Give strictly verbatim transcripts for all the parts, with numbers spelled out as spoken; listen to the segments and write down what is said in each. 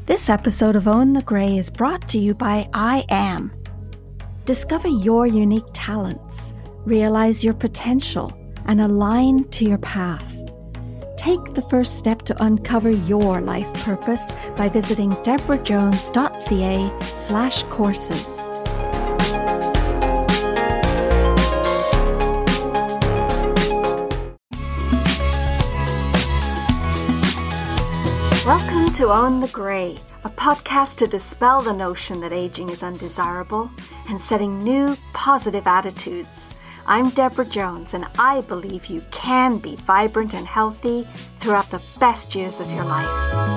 This episode of Own the Grey is brought to you by I Am. Discover your unique talents, realize your potential, and align to your path. Take the first step to uncover your life purpose by visiting deborahjones.ca slash courses. Welcome to Own the Grey, a podcast to dispel the notion that aging is undesirable and setting new, positive attitudes. I'm Deborah Jones, and I believe you can be vibrant and healthy throughout the best years of your life.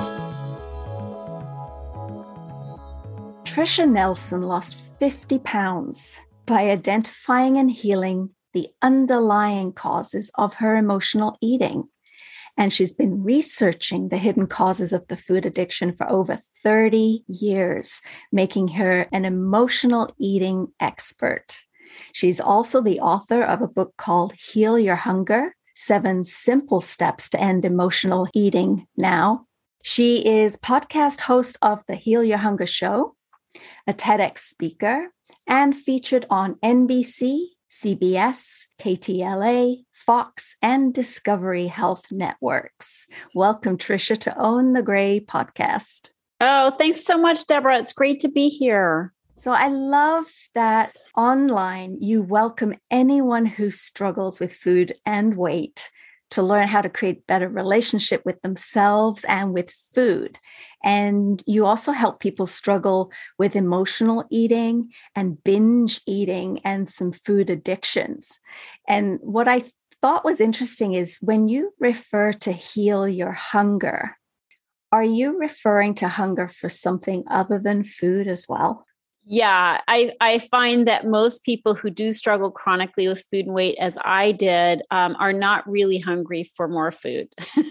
Tricia Nelson lost fifty pounds by identifying and healing the underlying causes of her emotional eating. And she's been researching the hidden causes of the food addiction for over thirty years, making her an emotional eating expert. She's also the author of a book called Heal Your Hunger, Seven Simple Steps to End Emotional Eating Now. She is podcast host of the Heal Your Hunger show, a TEDx speaker, and featured on N B C, C B S, K T L A, Fox, and Discovery Health Networks. Welcome, Tricia, to Own the Grey podcast. Oh, thanks so much, Deborah. It's great to be here. So I love that online you welcome anyone who struggles with food and weight to learn how to create better relationship with themselves and with food. And you also help people struggle with emotional eating and binge eating and some food addictions. And what I thought was interesting is when you refer to heal your hunger, are you referring to hunger for something other than food as well? Yeah, I, I find that most people who do struggle chronically with food and weight, as I did, um, are not really hungry for more food.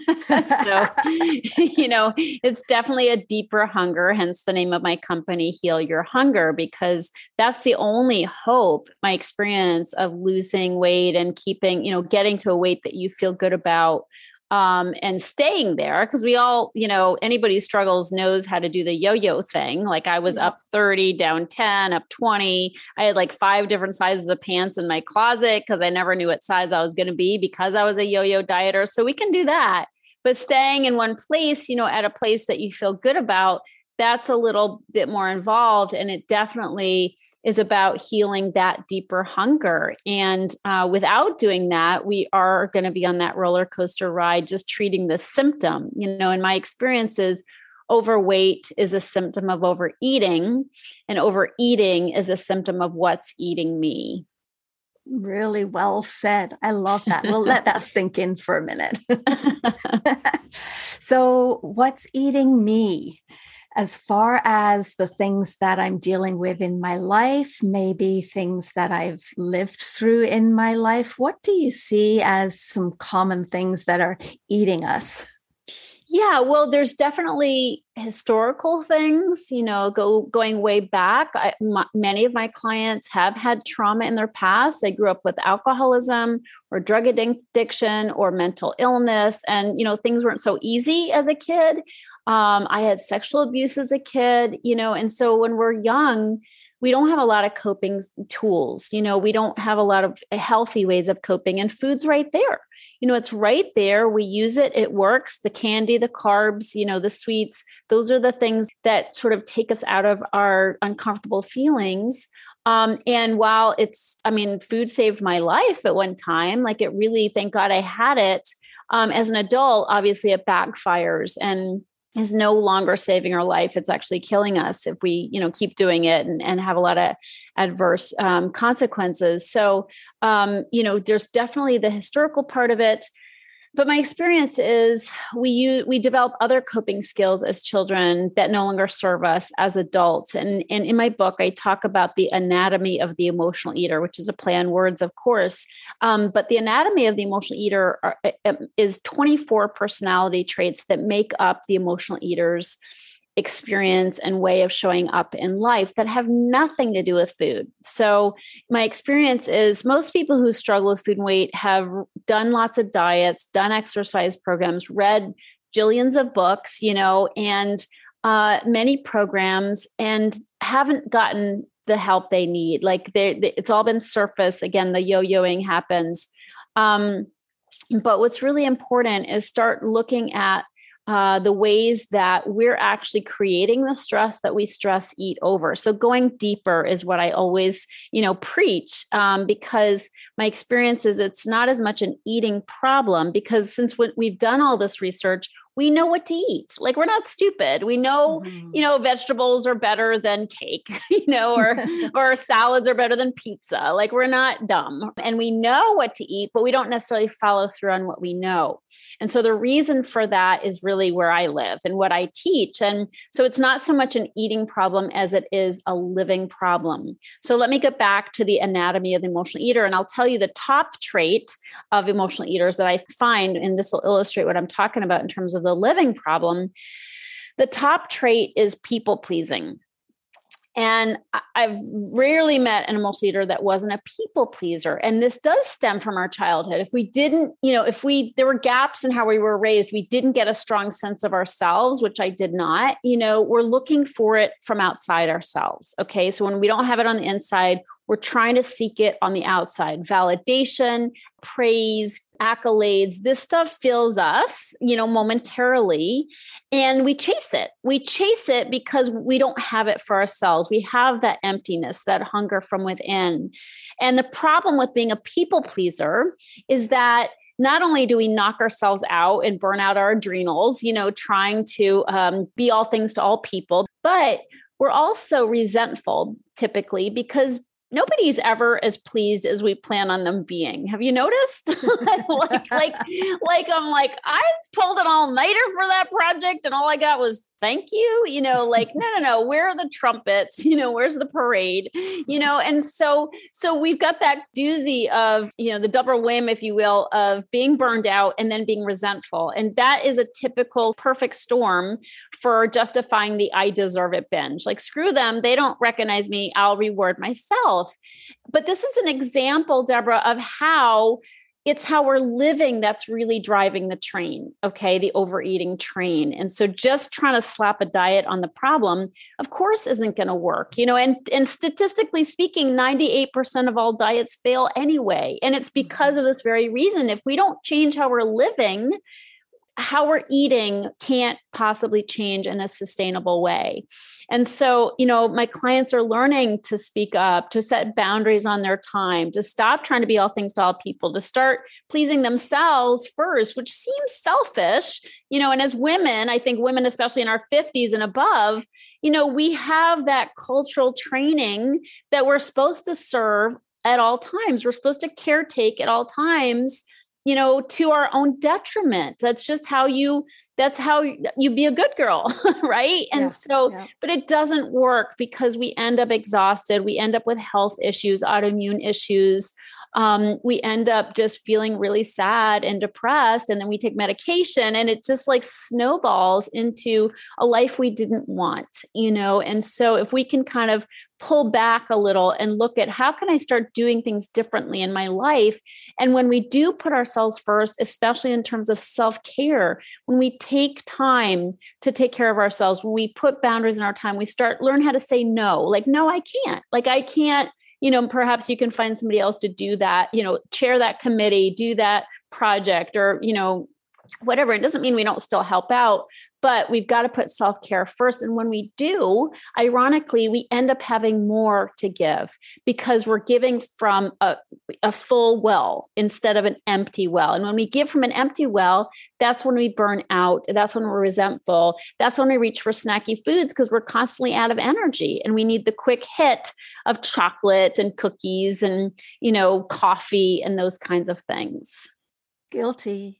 So, you know, it's definitely a deeper hunger, hence the name of my company, Heal Your Hunger, because that's the only hope, my experience of losing weight and keeping, you know, getting to a weight that you feel good about. Um, and staying there, because we all, you know, anybody who struggles knows how to do the yo-yo thing. Like I was yeah. up thirty, down ten, up twenty. I had like five different sizes of pants in my closet because I never knew what size I was going to be because I was a yo-yo dieter. So we can do that. But staying in one place, you know, at a place that you feel good about, that's a little bit more involved. And it definitely is about healing that deeper hunger. And uh, without doing that, we are going to be on that roller coaster ride, just treating the symptom. You know, in my experiences, overweight is a symptom of overeating, and overeating is a symptom of what's eating me. Really well said. I love that. We'll let that sink in for a minute. So what's eating me? As far as the things that I'm dealing with in my life, maybe things that I've lived through in my life, what do you see as some common things that are eating us? Yeah, well, there's definitely historical things, you know, go going way back. I, my, many of my clients have had trauma in their past. They grew up with alcoholism or drug addiction or mental illness. And, you know, things weren't so easy as a kid. Um, I had sexual abuse as a kid, you know, and so when we're young, we don't have a lot of coping tools. You know, we don't have a lot of healthy ways of coping, and food's right there. You know, it's right there. We use it. It works. The candy, the carbs, you know, the sweets, those are the things that sort of take us out of our uncomfortable feelings. Um, and while it's, I mean, food saved my life at one time, like it really, thank God I had it. Um, as an adult, obviously it backfires and is no longer saving our life. It's actually killing us if we, you know, keep doing it and, and have a lot of adverse um, consequences. So, um, you know, there's definitely the historical part of it. But my experience is we use, we develop other coping skills as children that no longer serve us as adults. And, and in my book, I talk about the anatomy of the emotional eater, which is a play on words, of course. Um, but the anatomy of the emotional eater are, is twenty-four personality traits that make up the emotional eater's experience and way of showing up in life that have nothing to do with food. So my experience is most people who struggle with food and weight have done lots of diets, done exercise programs, read jillions of books, you know, and uh, many programs and haven't gotten the help they need. Like they, they, it's all been surface. Again, the yo-yoing happens. Um, but what's really important is start looking at uh, the ways that we're actually creating the stress that we stress eat over. So going deeper is what I always, you know, preach, um, because my experience is it's not as much an eating problem, because since we've done all this research, we know what to eat. Like we're not stupid. We know, mm-hmm. you know, vegetables are better than cake, you know, or, or salads are better than pizza. Like we're not dumb, and we know what to eat, but we don't necessarily follow through on what we know. And so the reason for that is really where I live and what I teach. And so it's not so much an eating problem as it is a living problem. So let me get back to the anatomy of the emotional eater. And I'll tell you the top trait of emotional eaters that I find, and this will illustrate what I'm talking about in terms of the living problem. The top trait is people pleasing. And I've rarely met an emotional eater that wasn't a people pleaser. And this does stem from our childhood. If we didn't, you know, if we, there were gaps in how we were raised, we didn't get a strong sense of ourselves, which I did not, you know, we're looking for it from outside ourselves. Okay. So when we don't have it on the inside, we're trying to seek it on the outside. Validation, praise, accolades, this stuff fills us, you know, momentarily, and we chase it. We chase it because we don't have it for ourselves. We have that emptiness, that hunger from within. And the problem with being a people pleaser is that not only do we knock ourselves out and burn out our adrenals, you know, trying to um, be all things to all people, but we're also resentful typically because nobody's ever as pleased as we plan on them being. Have you noticed? like, like, like, I'm like, I pulled an all-nighter for that project and all I got was thank you, you know, like, no, no, no, where are the trumpets? You know, where's the parade? You know, and so, so we've got that doozy of, you know, the double whammy, if you will, of being burned out and then being resentful. And that is a typical perfect storm for justifying the I deserve it binge. Like, screw them. They don't recognize me. I'll reward myself. But this is an example, Deborah, of how it's how we're living that's really driving the train, okay, the overeating train. And so just trying to slap a diet on the problem, of course, isn't going to work, you know, and, and statistically speaking, ninety-eight percent of all diets fail anyway. And it's because of this very reason. If we don't change how we're living, how we're eating can't possibly change in a sustainable way. And so, you know, my clients are learning to speak up, to set boundaries on their time, to stop trying to be all things to all people, to start pleasing themselves first, which seems selfish, you know, and as women, I think women, especially in our fifties and above, you know, we have that cultural training that we're supposed to serve at all times. We're supposed to caretake at all times, you know, to our own detriment. That's just how you, that's how you be a good girl, right? And yeah, so, yeah. But it doesn't work because we end up exhausted. We end up with health issues, autoimmune issues. Um, we end up just feeling really sad and depressed. And then we take medication and it just like snowballs into a life we didn't want, you know? And so if we can kind of pull back a little and look at how can I start doing things differently in my life? And when we do put ourselves first, especially in terms of self-care, when we take time to take care of ourselves, when we put boundaries in our time, we start learn how to say no, like, no, I can't, like, I can't, you know, perhaps you can find somebody else to do that, you know, chair that committee, do that project, or, you know, whatever. It doesn't mean we don't still help out, but we've got to put self-care first. And when we do, ironically, we end up having more to give because we're giving from a, a full well instead of an empty well. And when we give from an empty well, that's when we burn out. That's when we're resentful. That's when we reach for snacky foods because we're constantly out of energy and we need the quick hit of chocolate and cookies and, you know, coffee and those kinds of things. Guilty.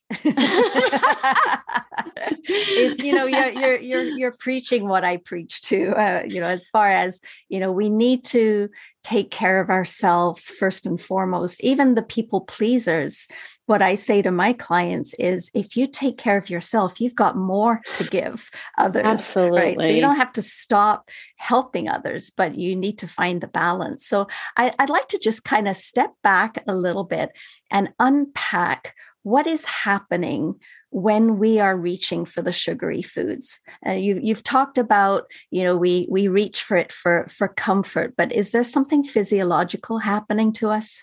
It's, you know, you're, you're, you're, you're preaching what I preach too, uh, you know, as far as, you know, we need to take care of ourselves first and foremost, even the people pleasers. What I say to my clients is if you take care of yourself, you've got more to give others. Absolutely. Right? So you don't have to stop helping others, but you need to find the balance. So I, I'd like to just kind of step back a little bit and unpack what is happening when we are reaching for the sugary foods? Uh, you, you've talked about, you know, we we reach for it for for comfort, but is there something physiological happening to us?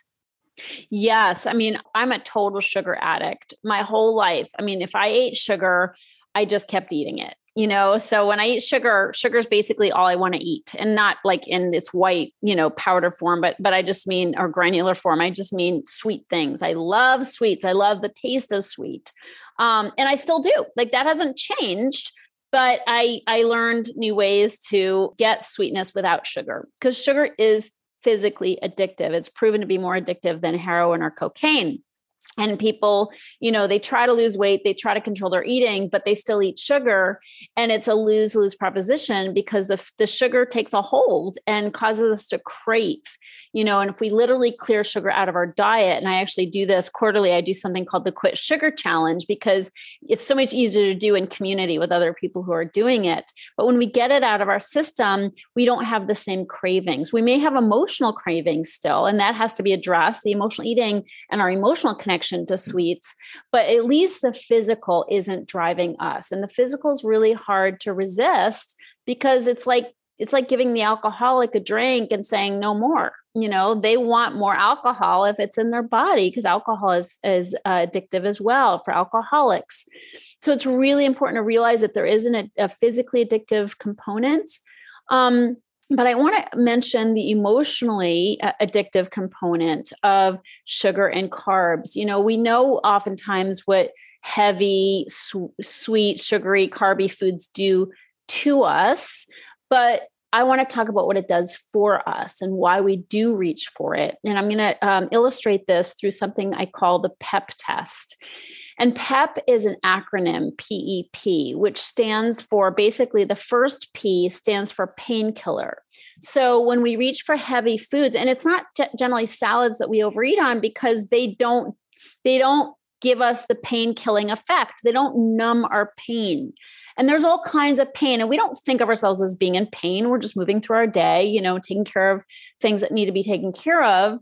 Yes. I mean, I'm a total sugar addict my whole life. I mean, if I ate sugar, I just kept eating it, you know? So when I eat sugar, sugar is basically all I want to eat, and not like in its white, you know, powder form, but, but I just mean, or granular form. I just mean sweet things. I love sweets. I love the taste of sweet. Um, and I still do. Like, that hasn't changed. But I, I learned new ways to get sweetness without sugar, because sugar is physically addictive. It's proven to be more addictive than heroin or cocaine. And people, you know, they try to lose weight, they try to control their eating, but they still eat sugar. And it's a lose-lose proposition, because the, the sugar takes a hold and causes us to crave, you know, and if we literally clear sugar out of our diet, and I actually do this quarterly, I do something called the Quit Sugar Challenge, because it's so much easier to do in community with other people who are doing it. But when we get it out of our system, we don't have the same cravings. We may have emotional cravings still, and that has to be addressed, the emotional eating and our emotional connection connection to sweets, but at least the physical isn't driving us. And the physical is really hard to resist, because it's like, it's like giving the alcoholic a drink and saying no more. You know, they want more alcohol if it's in their body, because alcohol is, is uh, addictive as well for alcoholics. So it's really important to realize that there isn't a, a physically addictive component. Um, But I want to mention the emotionally addictive component of sugar and carbs. You know, we know oftentimes what heavy, su- sweet, sugary, carby foods do to us, but I want to talk about what it does for us and why we do reach for it. And I'm going to um, illustrate this through something I call the PEP test. And PEP is an acronym, P E P, which stands for, basically the first P stands for painkiller. So when we reach for heavy foods, and it's not generally salads that we overeat on, because they don't, they don't give us the pain killing effect. They don't numb our pain. And there's all kinds of pain. And we don't think of ourselves as being in pain. We're just moving through our day, you know, taking care of things that need to be taken care of.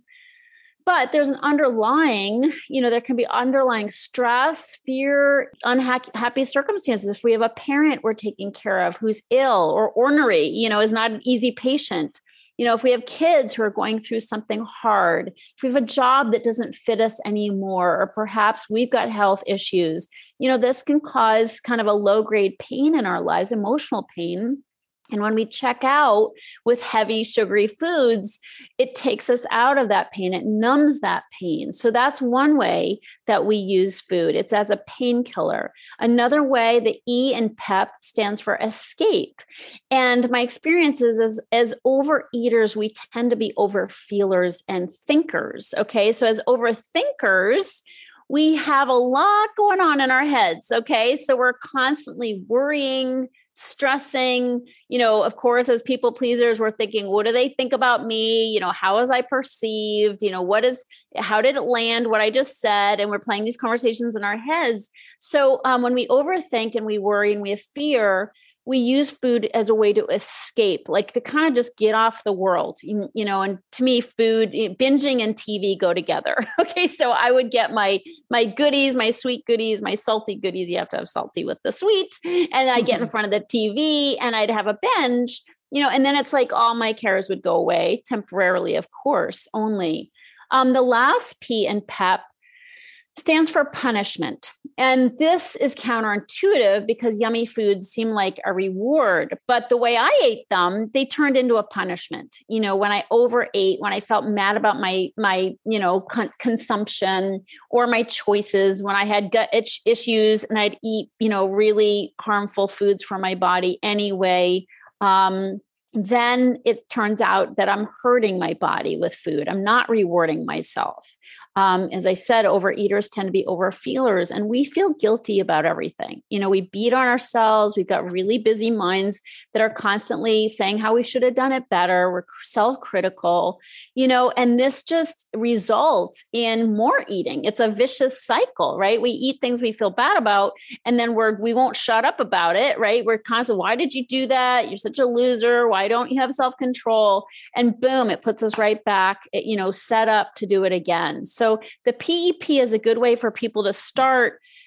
But there's an underlying, you know, there can be underlying stress, fear, unhappy circumstances. If we have a parent we're taking care of who's ill or ornery, you know, is not an easy patient. You know, if we have kids who are going through something hard, if we have a job that doesn't fit us anymore, or perhaps we've got health issues, you know, this can cause kind of a low-grade pain in our lives, emotional pain. And when we check out with heavy sugary foods, it takes us out of that pain. It numbs that pain. So that's one way that we use food. It's as a painkiller. Another way, the E in PEP stands for escape. And my experience is as, as overeaters, we tend to be overfeelers and thinkers. Okay. So as overthinkers, we have a lot going on in our heads. Okay. So we're constantly worrying, stressing, you know, of course, as people pleasers, we're thinking, what do they think about me? You know, how was I perceived? You know, what is, how did it land what I just said? And we're playing these conversations in our heads. So um, when we overthink and we worry and we have fear, we use food as a way to escape, like to kind of just get off the world, you, you know, and to me, food, binging and T V go together. Okay. So I would get my, my goodies, my sweet goodies, my salty goodies. You have to have salty with the sweet. And I get in front of the T V and I'd have a binge, you know, and then it's like all my cares would go away temporarily, of course, only. Um, the last P in PEP stands for punishment. And this is counterintuitive because yummy foods seem like a reward, but the way I ate them, they turned into a punishment. You know, when I overate, when I felt mad about my, my, you know, con- consumption or my choices, when I had gut itch issues and I'd eat, you know, really harmful foods for my body anyway, um, then it turns out that I'm hurting my body with food. I'm not rewarding myself. Um, as I said, overeaters tend to be overfeelers, and we feel guilty about everything. You know, we beat on ourselves. We've got really busy minds that are constantly saying how we should have done it better. We're self-critical, you know, and this just results in more eating. It's a vicious cycle, right? We eat things we feel bad about, and then we're, we won't shut up about it, right? We're constantly, why did you do that? You're such a loser. Why don't you have self-control? And boom, it puts us right back, you know, set up to do it again. So the P E P is a good way for people to start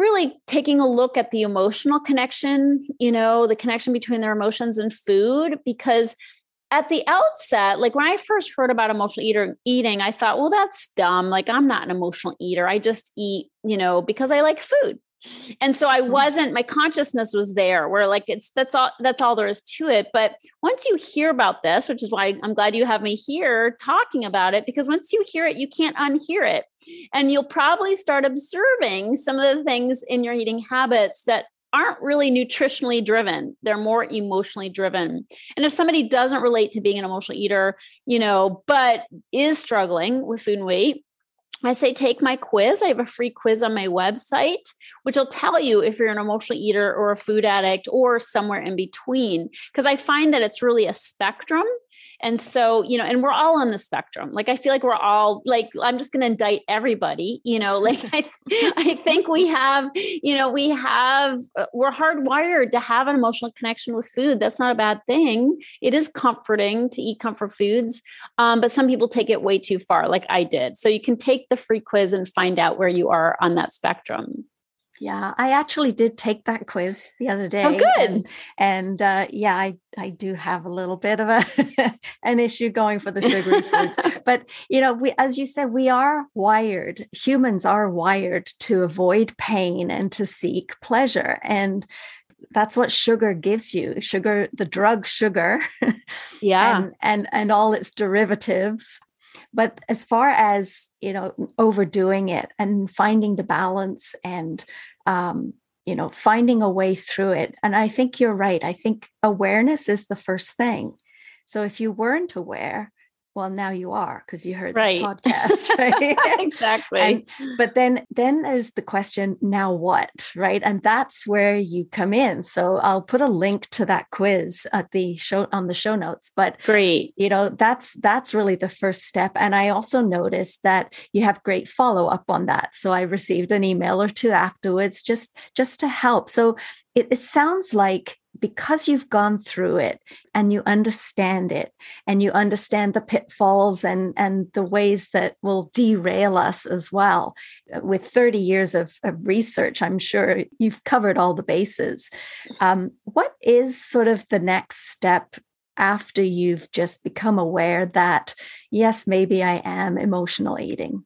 really taking a look at the emotional connection, you know, the connection between their emotions and food, because at the outset, like when I first heard about emotional eater eating, I thought, well, that's dumb. Like I'm not an emotional eater. I just eat, you know, because I like food. And so I wasn't, my consciousness was there where like, it's, that's all, that's all there is to it. But once you hear about this, which is why I'm glad you have me here talking about it, because once you hear it, you can't unhear it. And you'll probably start observing some of the things in your eating habits that aren't really nutritionally driven. They're more emotionally driven. And if somebody doesn't relate to being an emotional eater, you know, but is struggling with food and weight, I say, take my quiz. I have a free quiz on my website, which will tell you if you're an emotional eater or a food addict or somewhere in between. Because I find that it's really a spectrum. And so, you know, and we're all on the spectrum. Like, I feel like we're all like, I'm just going to indict everybody, you know, like I, I think we have, you know, we have, we're hardwired to have an emotional connection with food. That's not a bad thing. It is comforting to eat comfort foods. Um, but some people take it way too far, like I did. So you can take the free quiz and find out where you are on that spectrum. Yeah, I actually did take that quiz the other day. Oh, good. And, and uh, yeah, I, I do have a little bit of a an issue going for the sugary foods. But, you know, we, as you said, we are wired. Humans are wired to avoid pain and to seek pleasure. And that's what sugar gives you. Sugar, the drug sugar. Yeah. and, and, and all its derivatives. But as far as, you know, overdoing it and finding the balance and, um, you know, finding a way through it. And I think you're right. I think awareness is the first thing. So if you weren't aware, well, now you are, because you heard right. this podcast, right? Exactly. And, but then, then there's the question, now what, right? And that's where you come in. So I'll put a link to that quiz at the show on the show notes. But great, you know, that's that's really the first step. And I also noticed that you have great follow up on that. So I received an email or two afterwards, just just to help. So it, it sounds like, because you've gone through it and you understand it and you understand the pitfalls and, and the ways that will derail us as well. With thirty years of, of research, I'm sure you've covered all the bases. Um, what is sort of the next step after you've just become aware that, yes, maybe I am emotional eating?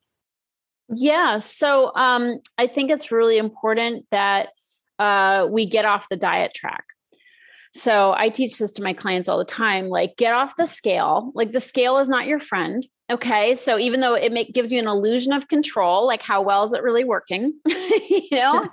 Yeah. So um, I think it's really important that uh, we get off the diet track. So I teach this to my clients all the time, like get off the scale. Like the scale is not your friend. Okay. So even though it make, gives you an illusion of control, like how well is it really working? you know,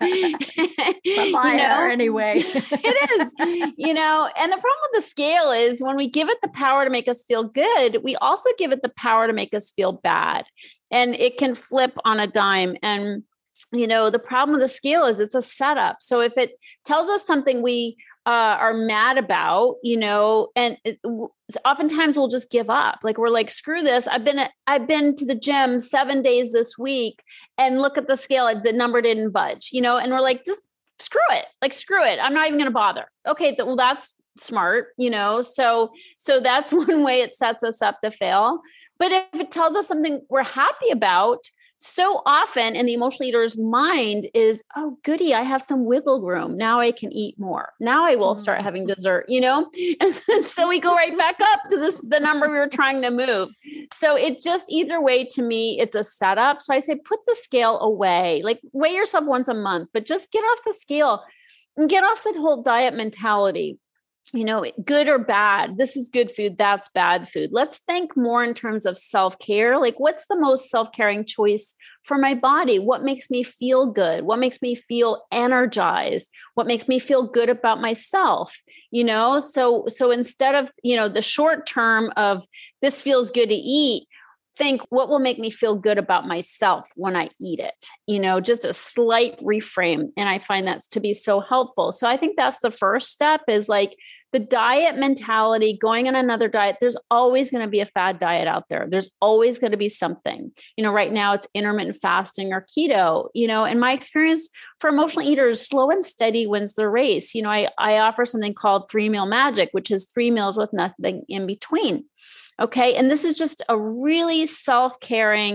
you know? Anyway, it is, you know, and the problem with the scale is when we give it the power to make us feel good, we also give it the power to make us feel bad, and it can flip on a dime. And, you know, the problem with the scale is it's a setup. So if it tells us something we Uh, are mad about, you know, and it, oftentimes we'll just give up. Like we're like, screw this. I've been, at, I've been to the gym seven days this week and look at the scale. The number didn't budge, you know, and we're like, just screw it. Like, screw it. I'm not even going to bother. Okay. Th- well, that's smart, you know? So, so that's one way it sets us up to fail. But if it tells us something we're happy about, so often in the emotional eater's mind is, oh, goody, I have some wiggle room. Now I can eat more. Now I will start having dessert, you know? And so we go right back up to this, the number we were trying to move. So it just, either way, to me, it's a setup. So I say, put the scale away, like weigh yourself once a month, but just get off the scale and get off the whole diet mentality. You know, good or bad, this is good food, that's bad food. Let's think more in terms of self-care. Like, what's the most self-caring choice for my body? What makes me feel good? What makes me feel energized? What makes me feel good about myself? You know, so, so instead of, you know, the short term of this feels good to eat, think what will make me feel good about myself when I eat it, you know, just a slight reframe. And I find that to be so helpful. So I think that's the first step, is like the diet mentality, going on another diet. There's always going to be a fad diet out there. There's always going to be something, you know, right now it's intermittent fasting or keto, you know, and my experience for emotional eaters, slow and steady wins the race. You know, I, I offer something called three meal magic, which is three meals with nothing in between. Okay. And this is just a really self-caring,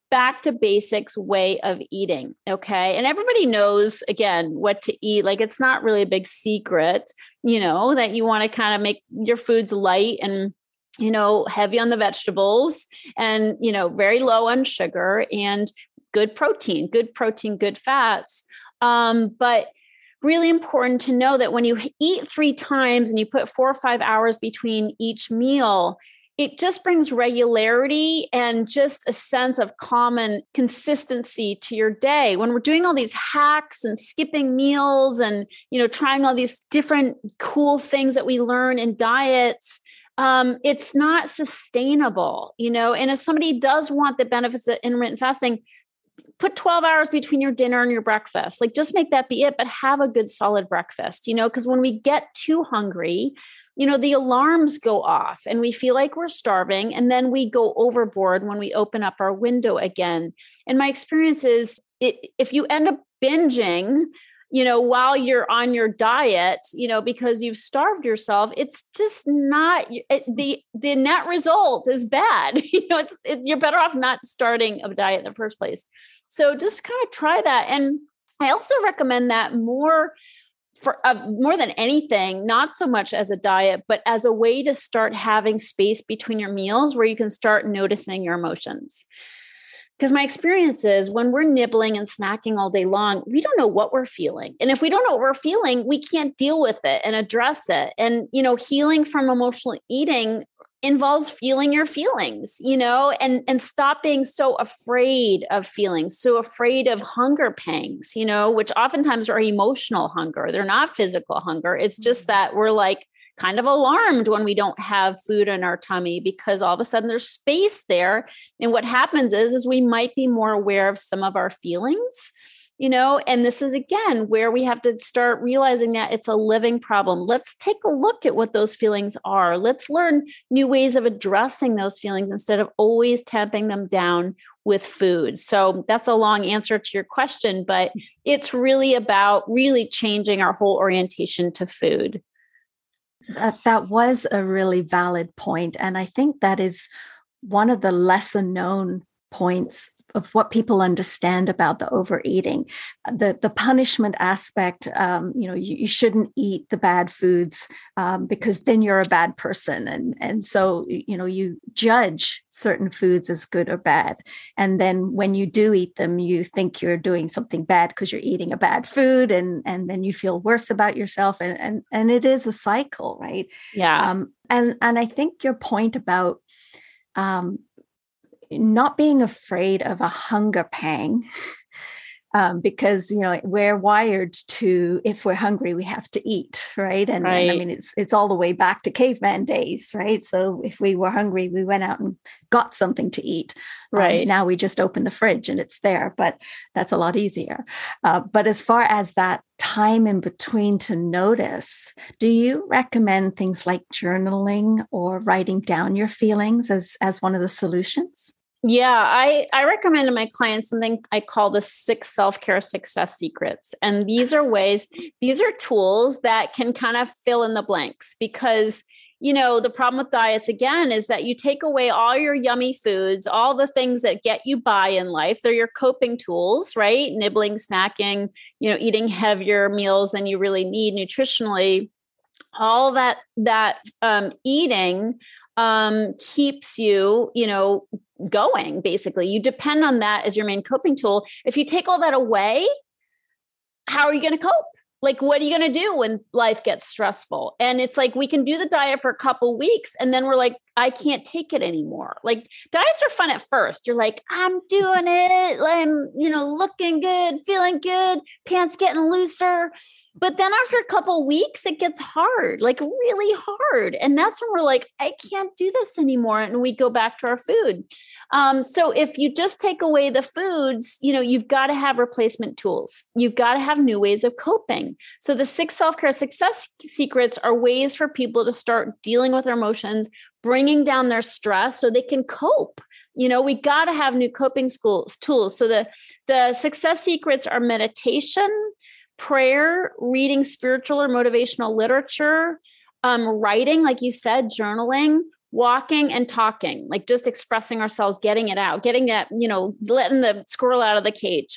back to basics way of eating. Okay. And everybody knows, again, what to eat. Like it's not really a big secret, you know, that you want to kind of make your foods light and, you know, heavy on the vegetables and, you know, very low on sugar and good protein, good protein, good fats. Um, but really important to know that when you eat three times and you put four or five hours between each meal, it just brings regularity and just a sense of common consistency to your day. When we're doing all these hacks and skipping meals and, you know, trying all these different cool things that we learn in diets, um, it's not sustainable, you know, and if somebody does want the benefits of intermittent fasting, put twelve hours between your dinner and your breakfast. Like just make that be it, but have a good solid breakfast, you know, because when we get too hungry, you know, the alarms go off and we feel like we're starving. And then we go overboard when we open up our window again. And my experience is it, if you end up binging, you know, while you're on your diet, you know, because you've starved yourself, it's just not it, the, the net result is bad. You know, it's, it, you're better off not starting a diet in the first place. So just kind of try that. And I also recommend that more for uh, more than anything, not so much as a diet, but as a way to start having space between your meals where you can start noticing your emotions. Because my experience is when we're nibbling and snacking all day long, we don't know what we're feeling. And if we don't know what we're feeling, we can't deal with it and address it. And, you know, healing from emotional eating involves feeling your feelings, you know, and, and stop being so afraid of feelings, so afraid of hunger pangs, you know, which oftentimes are emotional hunger. They're not physical hunger. It's just that we're like kind of alarmed when we don't have food in our tummy because all of a sudden there's space there. And what happens is, is we might be more aware of some of our feelings, you know, and this is again where we have to start realizing that it's a living problem. Let's take a look at what those feelings are. Let's learn new ways of addressing those feelings instead of always tamping them down with food. So that's a long answer to your question, but it's really about really changing our whole orientation to food. That, that was a really valid point. And I think that is one of the lesser known points of what people understand about the overeating. The, the punishment aspect, um, you know, you, you shouldn't eat the bad foods um, because then you're a bad person. And, and so, you know, you judge certain foods as good or bad. And then when you do eat them, you think you're doing something bad because you're eating a bad food. And, and then you feel worse about yourself. And, and, and it is a cycle, right? Yeah. Um, and, and I think your point about um, not being afraid of a hunger pang, um, because, you know, we're wired to, if we're hungry, we have to eat, right? And, right. and I mean, it's it's all the way back to caveman days, right? So if we were hungry, we went out and got something to eat. Right. Um, now we just open the fridge and it's there, but that's a lot easier. Uh, but as far as that time in between to notice, do you recommend things like journaling or writing down your feelings as, as one of the solutions? Yeah, I, I recommend to my clients something I call the six self-care success secrets. And these are ways, these are tools that can kind of fill in the blanks because, you know, the problem with diets, again, is that you take away all your yummy foods, all the things that get you by in life. They're your coping tools, right? Nibbling, snacking, you know, eating heavier meals than you really need nutritionally. All that, that um, eating um, keeps you, you know, going, basically. You depend on that as your main coping tool. If you take all that away, how are you going to cope? Like, what are you going to do when life gets stressful? And it's like, we can do the diet for a couple weeks and then we're like, I can't take it anymore. Like, diets are fun at first. You're like, I'm doing it. I'm, you know, looking good, feeling good, pants getting looser. But then after a couple of weeks, it gets hard, like really hard. And that's when we're like, I can't do this anymore. And we go back to our food. Um, so if you just take away the foods, you know, you've got to have replacement tools. You've got to have new ways of coping. So the six self-care success secrets are ways for people to start dealing with their emotions, bringing down their stress so they can cope. You know, we got to have new coping schools, tools. So the, the success secrets are meditation, prayer, reading spiritual or motivational literature, um, writing, like you said, journaling, walking and talking, like just expressing ourselves, getting it out, getting that, you know, letting the squirrel out of the cage.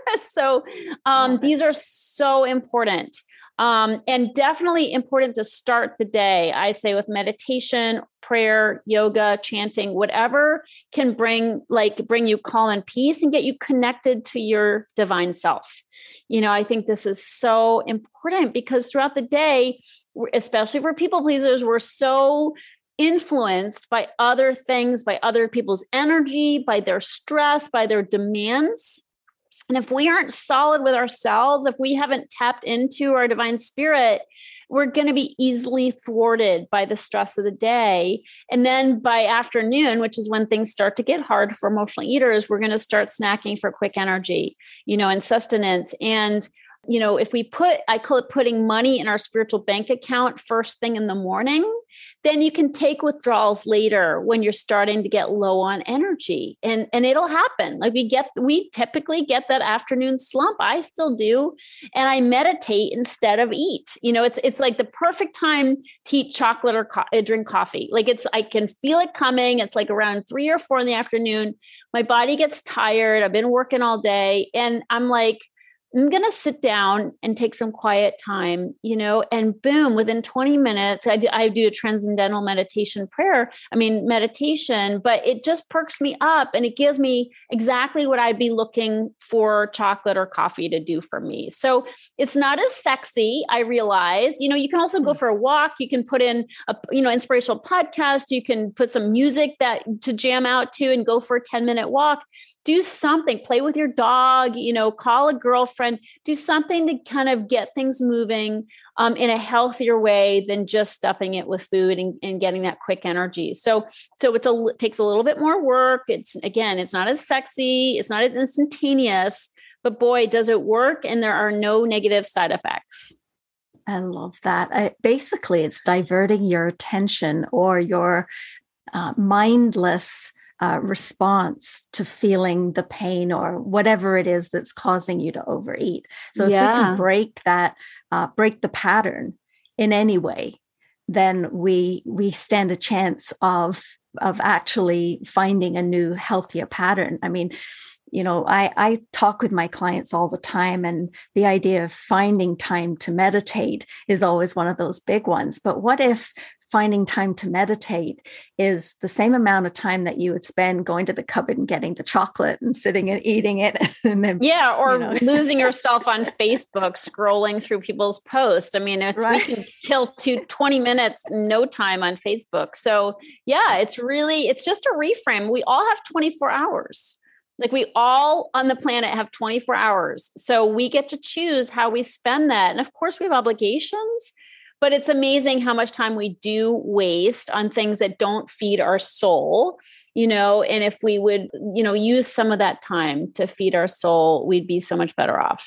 So um, these are so important. Um, and definitely important to start the day, I say, with meditation, prayer, yoga, chanting, whatever can bring like bring you calm and peace and get you connected to your divine self. You know, I think this is so important because throughout the day, especially for people pleasers, we're so influenced by other things, by other people's energy, by their stress, by their demands. And if we aren't solid with ourselves, if we haven't tapped into our divine spirit, we're going to be easily thwarted by the stress of the day. And then by afternoon, which is when things start to get hard for emotional eaters, we're going to start snacking for quick energy, you know, and sustenance. And you know, if we put, I call it putting money in our spiritual bank account first thing in the morning, then you can take withdrawals later when you're starting to get low on energy, and, and it'll happen. Like we get, we typically get that afternoon slump. I still do. And I meditate instead of eat. You know, it's, it's like the perfect time to eat chocolate or co- drink coffee. Like it's, I can feel it coming. It's like around three or four in the afternoon. My body gets tired. I've been working all day and I'm like, I'm going to sit down and take some quiet time, you know, and boom, within twenty minutes, I do, I do a transcendental meditation prayer. I mean, meditation, but it just perks me up and it gives me exactly what I'd be looking for chocolate or coffee to do for me. So it's not as sexy. I realize, you know, you can also go for a walk. You can put in a, you know, inspirational podcast. You can put some music that to jam out to and go for a ten minute walk. Do something, play with your dog, you know, call a girlfriend, do something to kind of get things moving um, in a healthier way than just stuffing it with food and, and getting that quick energy. So, so it's a, it takes a little bit more work. It's again, it's not as sexy. It's not as instantaneous, but boy, does it work. And there are no negative side effects. I love that. I, basically, it's diverting your attention or your uh, mindless Uh, response to feeling the pain or whatever it is that's causing you to overeat. So if yeah. we can break that, uh, break the pattern in any way, then we we stand a chance of of actually finding a new, healthier pattern. I mean, you know, I, I talk with my clients all the time, and the idea of finding time to meditate is always one of those big ones. But what if finding time to meditate is the same amount of time that you would spend going to the cupboard and getting the chocolate and sitting and eating it? And then, yeah, or you know. losing yourself on Facebook, scrolling through people's posts. I mean, it's, right. we can kill two, twenty minutes, no time on Facebook. So yeah, it's really, it's just a reframe. We all have twenty-four hours. Like we all on the planet have twenty-four hours. So we get to choose how we spend that. And of course we have obligations, but it's amazing how much time we do waste on things that don't feed our soul, you know, and if we would, you know, use some of that time to feed our soul, we'd be so much better off.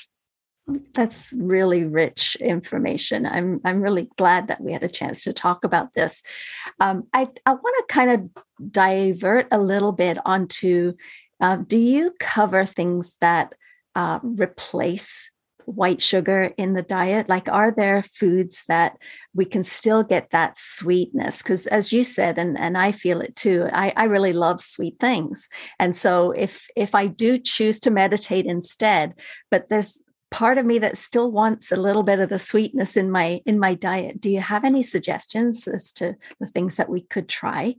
That's really rich information. I'm I'm really glad that we had a chance to talk about this. Um, I, I want to kind of divert a little bit onto, uh, do you cover things that uh, replace white sugar in the diet? Like, are there foods that we can still get that sweetness? Because as you said, and, and I feel it too, I, I really love sweet things. And so if if I do choose to meditate instead, but there's part of me that still wants a little bit of the sweetness in my in my diet, do you have any suggestions as to the things that we could try?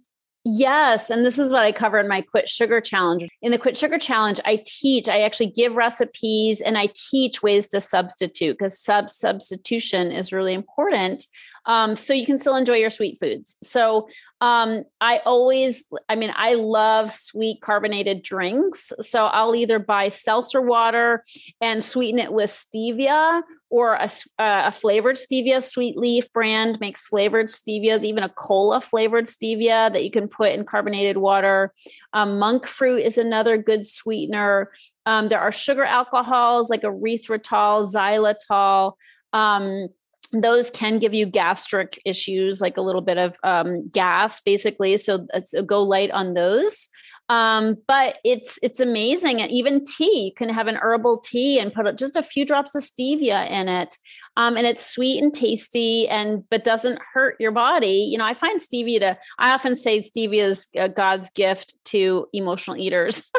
Yes. And this is what I cover in my Quit Sugar Challenge. In the Quit Sugar Challenge, I teach, I actually give recipes and I teach ways to substitute, because sub substitution is really important. Um, so you can still enjoy your sweet foods. So um, I always, I mean, I love sweet carbonated drinks. So I'll either buy seltzer water and sweeten it with stevia, or a, a flavored stevia. Sweet Leaf brand makes flavored stevias, even a cola flavored stevia that you can put in carbonated water. Um, monk fruit is another good sweetener. Um, there are sugar alcohols like erythritol, xylitol. Um, Those can give you gastric issues, like a little bit of um, gas, basically. So, so go light on those. Um, but it's it's amazing. And even tea, you can have an herbal tea and put just a few drops of stevia in it. Um, and it's sweet and tasty and, but doesn't hurt your body. You know, I find stevia to, I often say stevia is uh, God's gift to emotional eaters,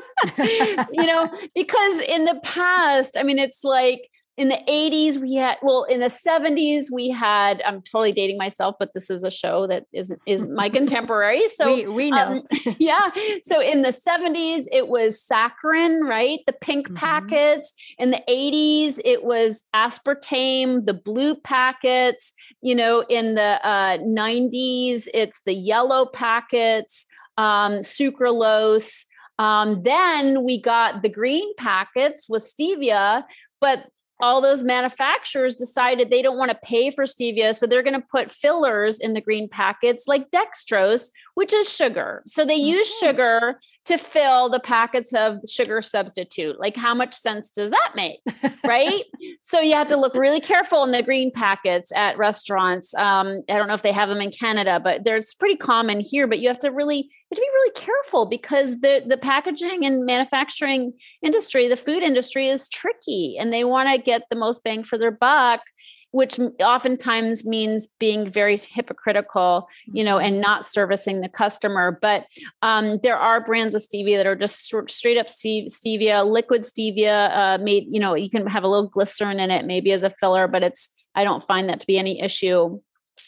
you know, because in the past, I mean, it's like, in the eighties, we had, well, in the seventies, we had, I'm totally dating myself, but this is a show that isn't, isn't my contemporary. So we, we know. Um, yeah. So in the seventies, it was saccharin, right? The pink mm-hmm. packets. In the eighties, it was aspartame, the blue packets. You know, in the uh, nineties, it's the yellow packets, um, sucralose. Um, then we got the green packets with stevia, but all those manufacturers decided they don't want to pay for stevia. So they're going to put fillers in the green packets like dextrose, which is sugar. So they mm-hmm. use sugar to fill the packets of sugar substitute. Like, how much sense does that make? Right? So you have to look really careful in the green packets at restaurants. Um, I don't know if they have them in Canada, but there's pretty common here, but you have to really, you have to be really careful because the, the packaging and manufacturing industry, the food industry is tricky and they want to get the most bang for their buck, which oftentimes means being very hypocritical, you know, and not servicing the customer. But um, there are brands of stevia that are just straight up stevia, liquid stevia, uh, made, you know, you can have a little glycerin in it, maybe as a filler, but it's, I don't find that to be any issue.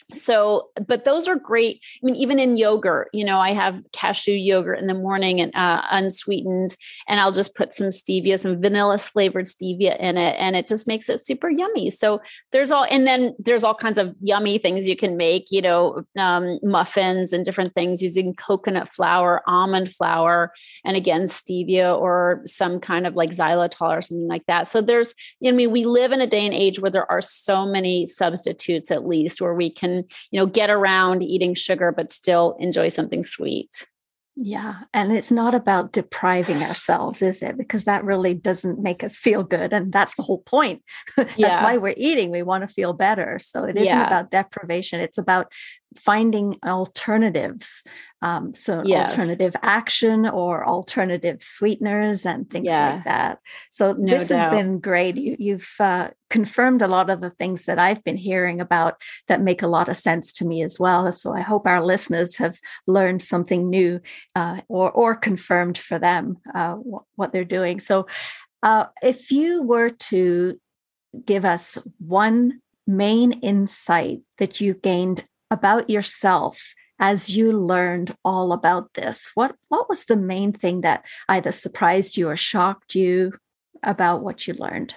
So, but those are great. I mean, even in yogurt, you know, I have cashew yogurt in the morning and uh, unsweetened, and I'll just put some stevia, some vanilla flavored stevia in it. And it just makes it super yummy. So there's all, and then there's all kinds of yummy things you can make, you know, um, muffins and different things using coconut flour, almond flour, and again, stevia or some kind of like xylitol or something like that. So there's, you know, I mean, we live in a day and age where there are so many substitutes, at least, where we can can, you know, get around eating sugar, but still enjoy something sweet. Yeah. And it's not about depriving ourselves, is it? Because that really doesn't make us feel good. And that's the whole point. That's yeah. why we're eating. We want to feel better. So it isn't yeah. about deprivation. It's about finding alternatives. Um, so yes. alternative action or alternative sweeteners and things yeah. like that. So no this doubt. has been great. You, you've uh, confirmed a lot of the things that I've been hearing about that make a lot of sense to me as well. So I hope our listeners have learned something new uh, or, or confirmed for them uh, w- what they're doing. So uh, if you were to give us one main insight that you gained about yourself as you learned all about this, what what was the main thing that either surprised you or shocked you about what you learned?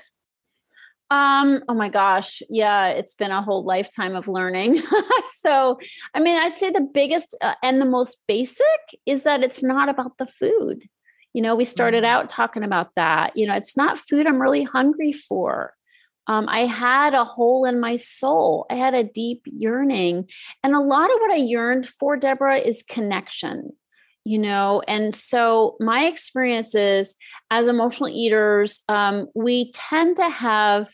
Um, oh my gosh. Yeah, it's been a whole lifetime of learning. So, I mean, I'd say the biggest uh, and the most basic is that it's not about the food. You know, we started out talking about that. You know, it's not food I'm really hungry for. Um, I had a hole in my soul. I had a deep yearning. And a lot of what I yearned for, Deborah, is connection, you know? And so my experiences as emotional eaters, um, we tend to have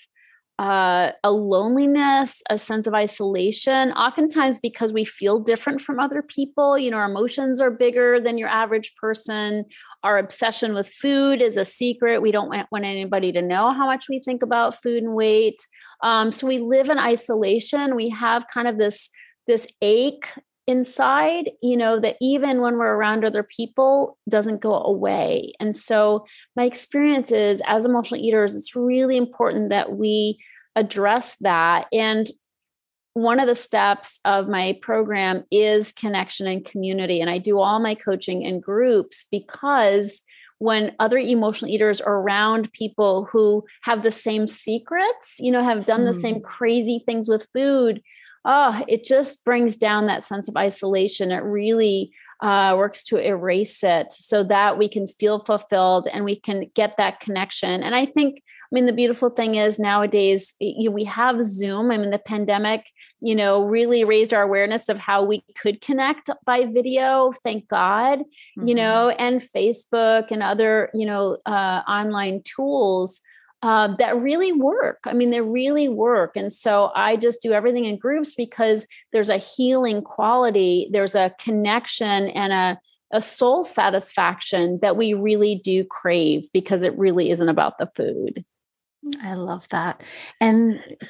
uh, a loneliness, a sense of isolation, oftentimes because we feel different from other people. You know, our emotions are bigger than your average person. Our obsession with food is a secret. We don't want, want anybody to know how much we think about food and weight. Um, so we live in isolation. We have kind of this, this ache inside, you know, that even when we're around other people doesn't go away. And so my experience is, as emotional eaters, it's really important that we address that. And one of the steps of my program is connection and community. And I do all my coaching in groups because when other emotional eaters are around people who have the same secrets, you know, have done mm. the same crazy things with food, oh, it just brings down that sense of isolation. It really uh, works to erase it so that we can feel fulfilled and we can get that connection. And I think, I mean, the beautiful thing is nowadays, you know, we have Zoom. I mean, the pandemic, you know, really raised our awareness of how we could connect by video, thank God, mm-hmm. you know, and Facebook and other, you know, uh, online tools uh, that really work. I mean, they really work. And so I just do everything in groups because there's a healing quality, there's a connection and a, a soul satisfaction that we really do crave because it really isn't about the food. I love that. And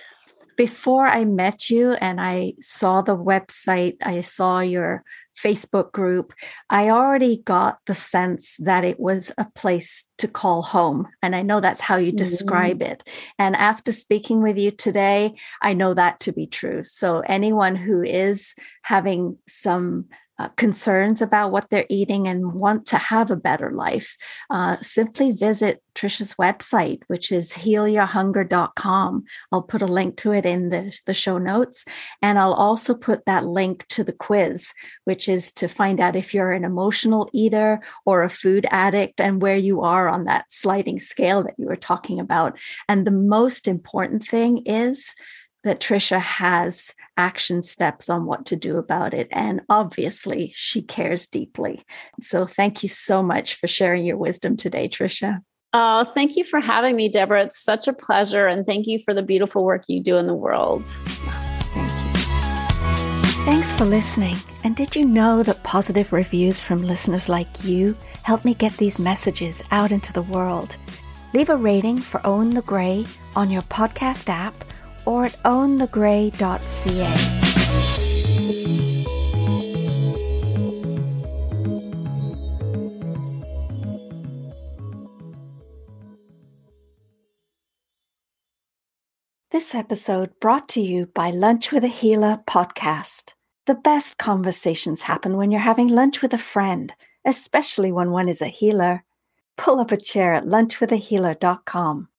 Before I met you and I saw the website, I saw your Facebook group, I already got the sense that it was a place to call home. And I know that's how you describe mm-hmm. it. And after speaking with you today, I know that to be true. So anyone who is having some Uh, concerns about what they're eating and want to have a better life, uh, simply visit Trisha's website, which is heal your hunger dot com. I'll put a link to it in the, the show notes. And I'll also put that link to the quiz, which is to find out if you're an emotional eater or a food addict and where you are on that sliding scale that you were talking about. And the most important thing is that Trisha has action steps on what to do about it. And obviously, she cares deeply. So thank you so much for sharing your wisdom today, Trisha. Oh, thank you for having me, Deborah. It's such a pleasure. And thank you for the beautiful work you do in the world. Thank you. Thanks for listening. And did you know that positive reviews from listeners like you help me get these messages out into the world? Leave a rating for Own the Gray on your podcast app or at own the gray dot c a. This episode brought to you by Lunch with a Healer podcast. The best conversations happen when you're having lunch with a friend, especially when one is a healer. Pull up a chair at lunch with a healer dot com.